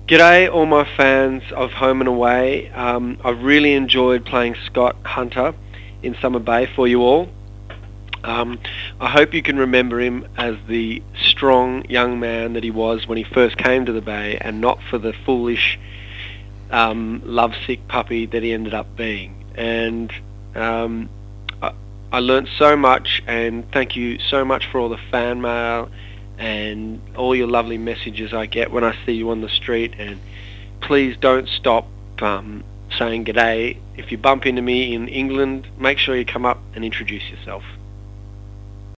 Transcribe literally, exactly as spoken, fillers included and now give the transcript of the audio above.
G'day all my fans of Home and Away. Um, I've really enjoyed playing Scott Hunter in Summer Bay for you all. Um, I hope you can remember him as the strong young man that he was when he first came to the Bay, and not for the foolish, um, lovesick puppy that he ended up being. And um, I, I learnt so much, and thank you so much for all the fan mail and all your lovely messages I get when I see you on the street. And please don't stop um, saying g'day. If you bump into me in England, make sure you come up and introduce yourself.